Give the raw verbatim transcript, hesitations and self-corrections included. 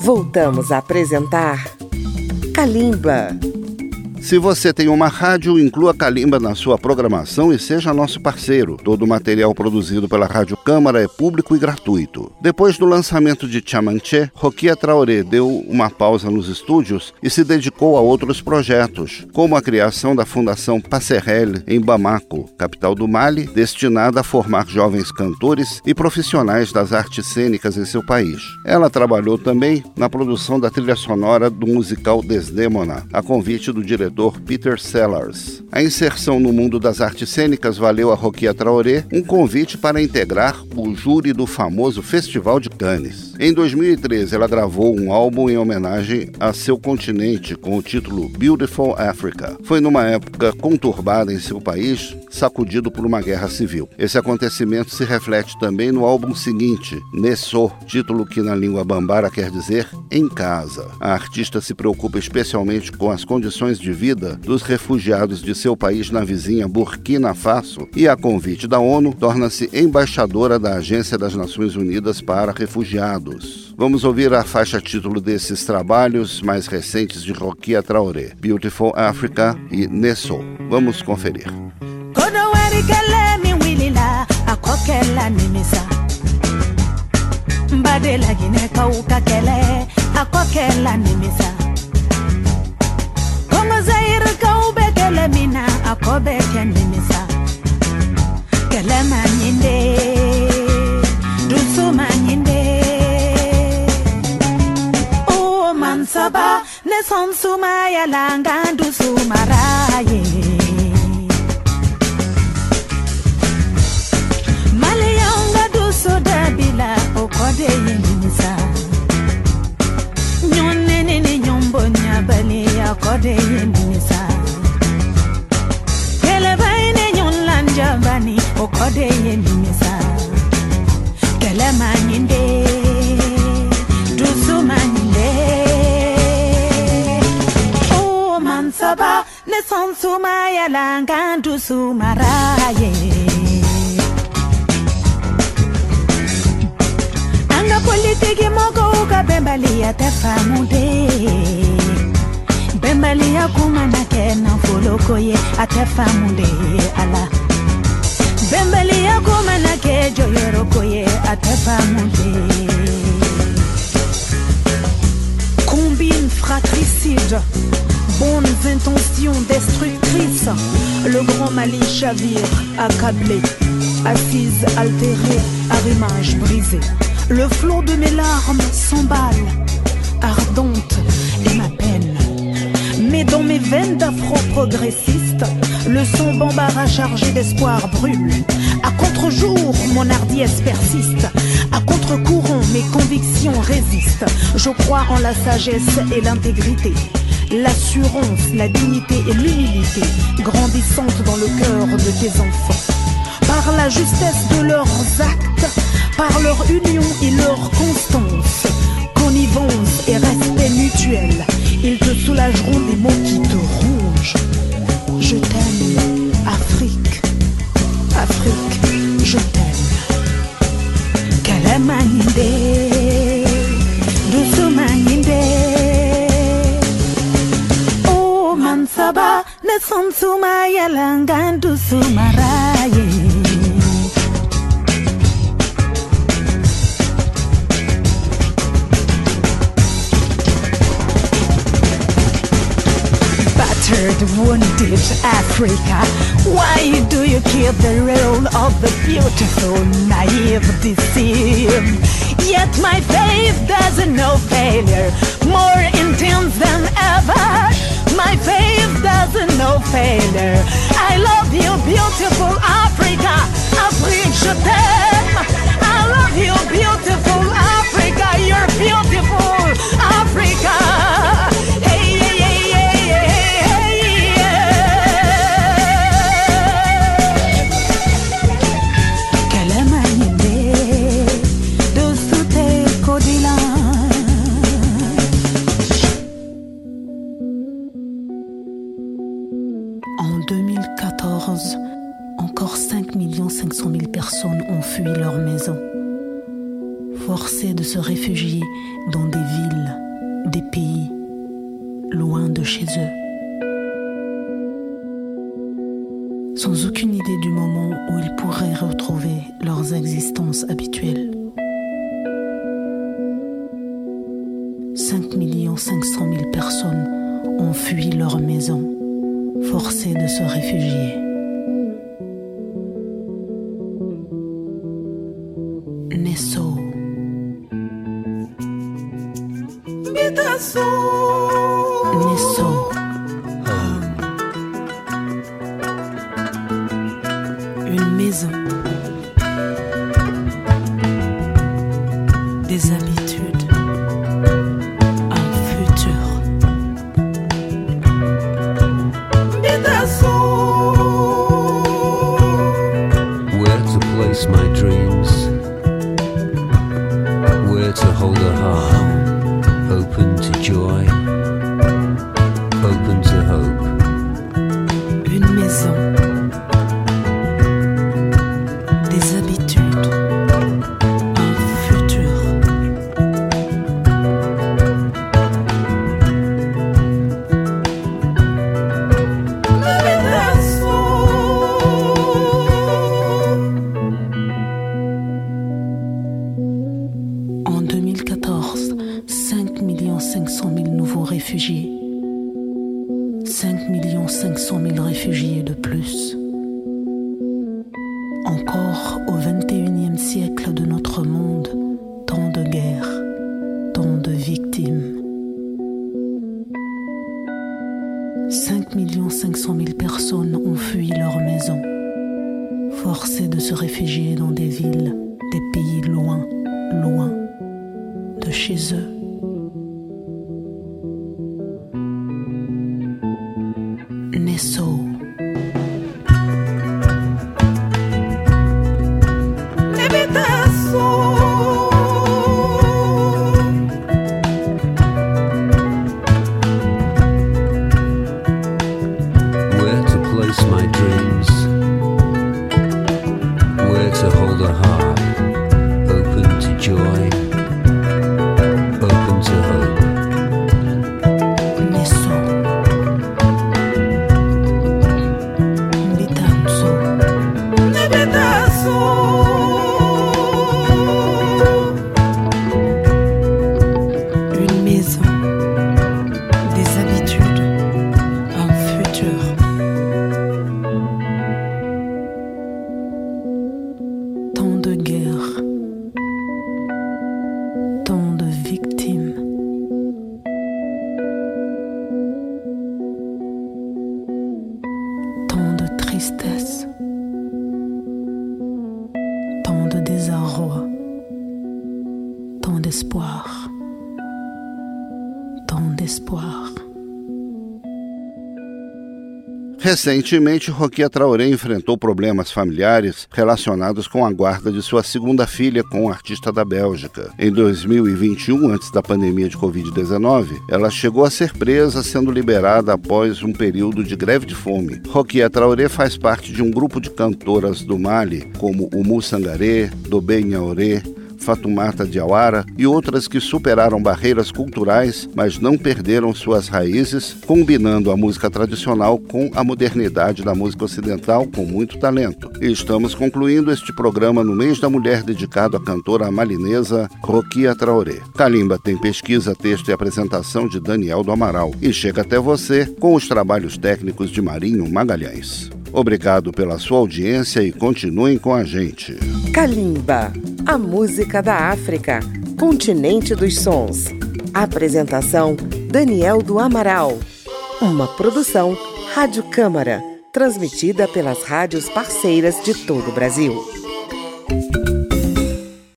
Voltamos a apresentar Kalimba. Se você tem uma rádio, inclua Kalimba na sua programação e seja nosso parceiro. Todo o material produzido pela Rádio Câmara é público e gratuito. Depois do lançamento de Tchamanché, Rokia Traoré deu uma pausa nos estúdios e se dedicou a outros projetos, como a criação da Fundação Passerelle em Bamako, capital do Mali, destinada a formar jovens cantores e profissionais das artes cênicas em seu país. Ela trabalhou também na produção da trilha sonora do musical Desdemona, a convite do diretor Peter Sellers. A inserção no mundo das artes cênicas valeu a Rokia Traoré um convite para integrar o júri do famoso Festival de Cannes. Em dois mil e treze, ela gravou um álbum em homenagem a seu continente com o título Beautiful Africa. Foi numa época conturbada em seu país, sacudido por uma guerra civil. Esse acontecimento se reflete também no álbum seguinte, Nesso, título que na língua bambara quer dizer em casa. A artista se preocupa especialmente com as condições de vida dos refugiados de seu país na vizinha Burkina Faso e, a convite da ONU, torna-se embaixadora da Agência das Nações Unidas para Refugiados. Vamos ouvir a faixa título desses trabalhos mais recentes de Rokia Traoré, Beautiful Africa e Nesso. Vamos conferir. Zaire kaube kele mina akobe kendimisa kele manyinde dusu manyinde o mansaba ne sonsuma ya langa dusu maraye maliyanga dusu dabila okode yendimisa nyonne ne nyombo nyabale akode yendimisa kele baine nyonlanja bani okode yendimisa kele manyinde dusu manyinde o mansaba ne sonsuma ya langa dusu maraye anga politiki moko ka bembali ya tefamude bembali ya kumana kena folokoye atefamude ala bembali ya kumana ke joyorokoye atefamude combine fratricide bonnes intentions destructrices le grand Mali chavire accablé assise altérée arrimage brisé le flot de mes larmes s'emballe ardente et ma peine. Mais dans mes veines d'afro-progressiste, le son bambara chargé d'espoir brûle. À contre-jour, mon hardiesse persiste. À contre-courant, mes convictions résistent. Je crois en la sagesse et l'intégrité, l'assurance, la dignité et l'humilité, grandissantes dans le cœur de tes enfants. Par la justesse de leurs actes, par leur union et leur constance, connivence et respect mutuel, ils te soulageront des mots qui te rongent. Je t'aime, Afrique, Afrique, je t'aime. Kalamaninde, Dusumaninde. Oh Mansaba, Nesansuma Yalangan Dusumaraye. Wounded Africa, why do you keep the role of the beautiful, naive, deceived? Yet my faith doesn't know failure, more intense than ever. My faith doesn't know failure. I love you, beautiful Africa. Afrique, je t'aime. I love you, beautiful Africa. You're beautiful, Africa. Hey, hey, hey, hey, hey, hey, yeah. Kalamaninde, dosute kodila. En deux mille quatorze, encore cinq millions cinq cent mille personnes ont fui leur maison. forcés de se réfugier dans des villes, des pays, loin de chez eux. Sans aucune idée du moment où ils pourraient retrouver leurs existences habituelles. cinq millions cinq cent mille personnes ont fui leur maison, forcées de se réfugier. Nesso. Nesso. Une maison. Des habitudes. Un futur. Where to place my dreams. Where to hold a heart. Open to joy. Open to hope. Une maison. Des habitudes. Un futur. En deux mille quatorze, cinq millions cinq cent mille nouveaux réfugiés. cinq millions cinq cent mille réfugiés de plus. Encore au vingt et unième siècle de notre monde, tant de guerres, tant de victimes. cinq millions cinq cent mille personnes ont fui leur maison, forcées de se réfugier dans des villes, des pays loin, loin de chez eux. Nesso. Where to place my dreams. Where to hold a heart. Open to joy. Open to hope. Nesso. Bitanzo. Une maison. Des habitudes. Un futur. Tant de guerres. Tant de victimes. Tant de tristesse. Tant de désarroi. Tant d'espoir. Tant d'espoir. Recentemente, Rokia Traoré enfrentou problemas familiares relacionados com a guarda de sua segunda filha com um artista da Bélgica. Em dois mil e vinte e um, antes da pandemia de covid dezenove, ela chegou a ser presa, sendo liberada após um período de greve de fome. Rokia Traoré faz parte de um grupo de cantoras do Mali, como o Musangaré, Dobé Nhaoré, Fatoumata Diawara e outras que superaram barreiras culturais, mas não perderam suas raízes, combinando a música tradicional com a modernidade da música ocidental com muito talento. E estamos concluindo este programa no mês da mulher dedicado à cantora malinesa Rokia Traoré. Kalimba tem pesquisa, texto e apresentação de Daniel do Amaral e chega até você com os trabalhos técnicos de Marinho Magalhães. Obrigado pela sua audiência e continuem com a gente. Kalimba, a música da África, continente dos sons. Apresentação, Daniel do Amaral. Uma produção Rádio Câmara, transmitida pelas rádios parceiras de todo o Brasil.